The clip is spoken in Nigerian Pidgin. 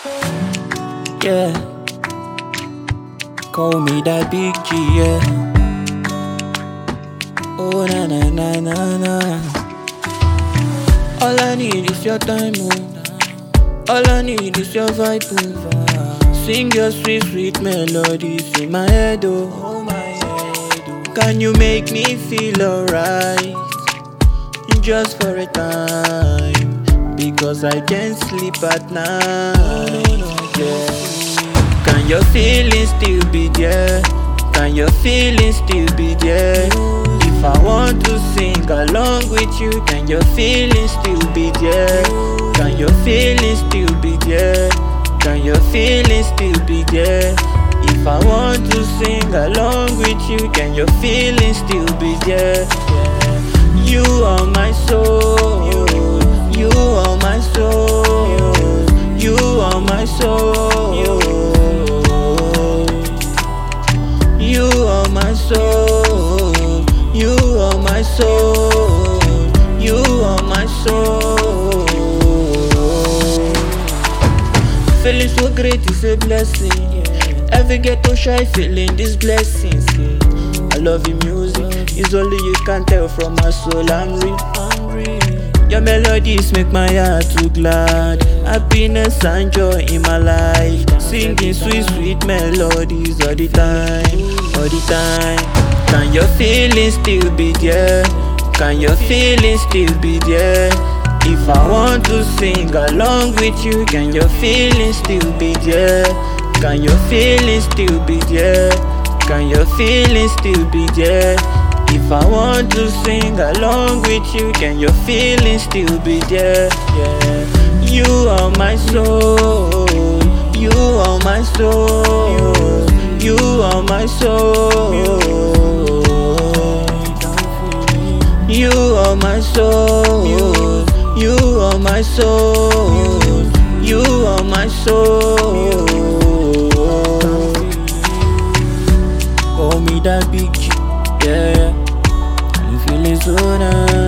Yeah, call me that big G, yeah. Oh na na na na na. All I need is your time, oh. All I need is your vibe, oh. Sing your sweet, sweet melodies in my head, oh. Can you make me feel alright? Just for a time, because I can't sleep at night. Yeah. Can your feelings still be there? Can your feelings still be there? If I want to sing along with you, can your feelings still be there? Can your feelings still be there? Can your feelings still be there? If I want to sing along with you, can your feelings still be there? You are my soul. You are my soul. You are my soul. You are my soul. You are my soul. You are my soul. Feeling so great is a blessing. Every ghetto shy feeling these blessings. I love your music. It's only you can tell from my soul I'm real. Your melodies make my heart too glad. Happiness and joy in my life. Singing sweet, sweet melodies all the time, all the time. Can your feelings still be there? Can your feelings still be there? If I want to sing along with you, can your feelings still be there? Can your feelings still be there? Can your feelings still be there? If I want to sing along with you, can your feelings still be there? Yeah. You are my soul. You are my soul. You are my soul. You are my soul. You are my soul. You are my soul. Call me that big G, yeah. I'm feeling so nice.